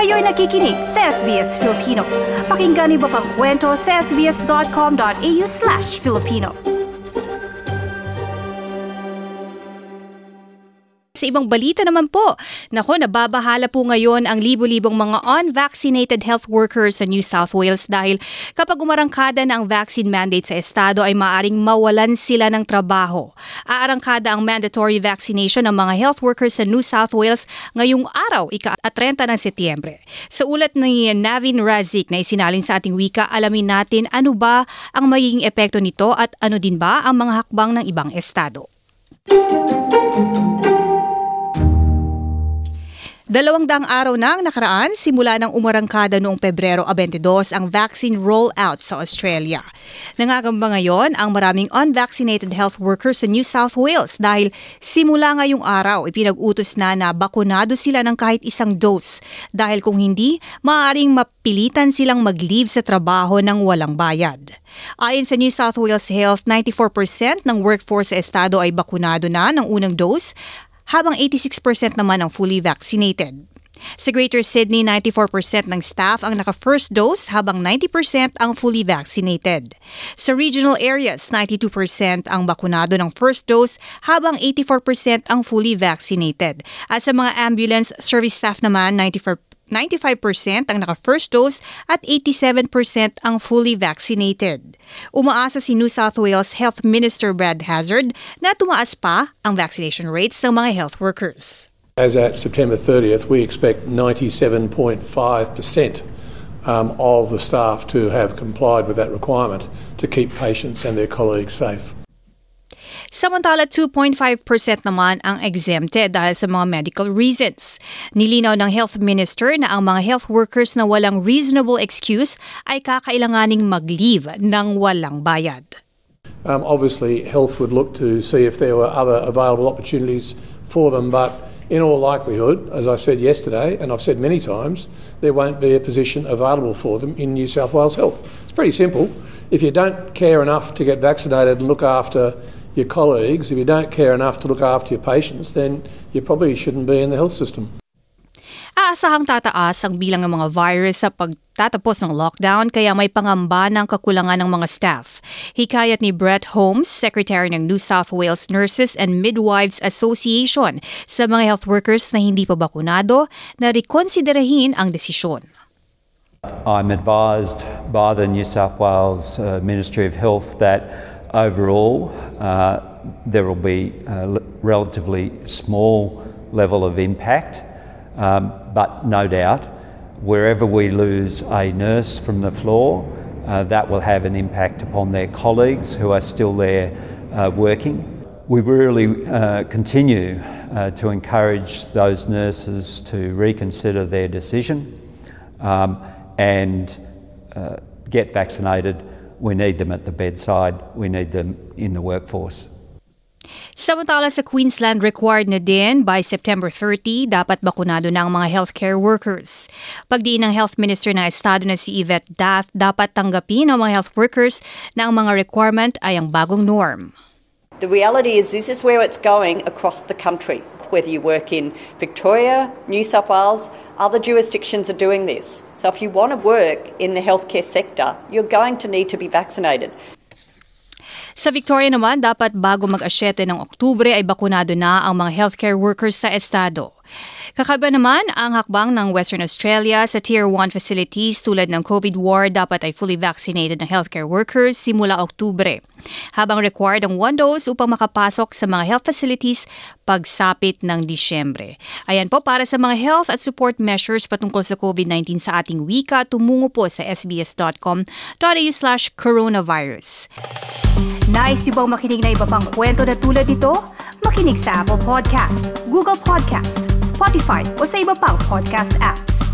Kayo'y nakikinig sa SBS Filipino. Pakinggan niyo pa ang kwento sa sbs.com.au/Filipino. Sa ibang balita naman po, nababahala po ngayon ang libo-libong mga unvaccinated health workers sa New South Wales dahil kapag umarangkada na ang vaccine mandate sa estado ay maaring mawalan sila ng trabaho. Aarangkada ang mandatory vaccination ng mga health workers sa New South Wales ngayong araw, ika-30 ng Setyembre. Sa ulat ni Navin Razik na isinalin sa ating wika, alamin natin ano ba ang magiging epekto nito at ano din ba ang mga hakbang ng ibang estado. 200 araw na ang nakaraan simula ng umarangkada noong Pebrero 22 ang vaccine rollout sa Australia. Nangangamba ngayon ang maraming unvaccinated health workers sa New South Wales dahil simula ngayong araw ipinag-utos na bakunado sila ng kahit isang dose dahil kung hindi, maaaring mapilitan silang mag-leave sa trabaho ng walang bayad. Ayon sa New South Wales Health, 94% ng workforce sa estado ay bakunado na ng unang dose, habang 86% naman ang fully vaccinated. Sa Greater Sydney, 94% ng staff ang naka-first dose habang 90% ang fully vaccinated. Sa regional areas, 92% ang bakunado ng first dose habang 84% ang fully vaccinated. At sa mga ambulance service staff naman, 95% ang naka-first dose at 87% ang fully vaccinated. Umaasa si New South Wales Health Minister Brad Hazzard na tumaas pa ang vaccination rates ng mga health workers. As at September 30th, we expect 97.5% of the staff to have complied with that requirement to keep patients and their colleagues safe. Samantala, 2.5% naman ang exempted dahil sa mga medical reasons. Nilinaw ng Health Minister na ang mga health workers na walang reasonable excuse ay kakailanganing mag-leave ng walang bayad. Obviously, health would look to see if there were other available opportunities for them, but in all likelihood, as I said yesterday, and I've said many times, there won't be a position available for them in New South Wales Health. It's pretty simple. If you don't care enough to get vaccinated and look after your colleagues, if you don't care enough to look after your patients, then you probably shouldn't be in the health system. Aasahang tataas ang bilang ng mga virus sa pagtatapos ng lockdown kaya may pangamba ng kakulangan ng mga staff. Hikayat ni Brett Holmes, Secretary ng New South Wales Nurses and Midwives Association sa mga health workers na hindi pa bakunado na rekonsiderahin ang desisyon. I'm advised by the New South Wales Ministry of Health that overall there will be a relatively small level of impact, but no doubt wherever we lose a nurse from the floor, that will have an impact upon their colleagues who are still there working. We really continue to encourage those nurses to reconsider their decision and get vaccinated. We need them at the bedside. We need them in the workforce. Samantala sa Queensland, required na din by September 30, dapat bakunado na ang mga healthcare workers. Pagdiin ng Health Minister ng Estado na si Yvette Daff, dapat tanggapin ng mga health workers na ang mga requirement ay ang bagong norm. The reality is this is where it's going across the country. Whether you work in Victoria, New South Wales, other jurisdictions are doing this. So if you want to work in the healthcare sector, you're going to need to be vaccinated. Sa Victoria naman, dapat bago mag-asyete ng Oktubre ay bakunado na ang mga healthcare workers sa estado. Kakaiba naman ang hakbang ng Western Australia sa Tier 1 facilities tulad ng COVID ward, dapat ay fully vaccinated ng healthcare workers simula Oktubre. Habang required ang 1 dose upang makapasok sa mga health facilities pagsapit ng Disyembre. Ayan po para sa mga health at support measures patungkol sa COVID-19 sa ating wika, tumungo po sa sbs.com.au/coronavirus. Nice yung bang makinig na iba pang kwento na tulad ito? Makinig sa Apple Podcast, Google Podcast, Spotify o sa iba pang podcast apps.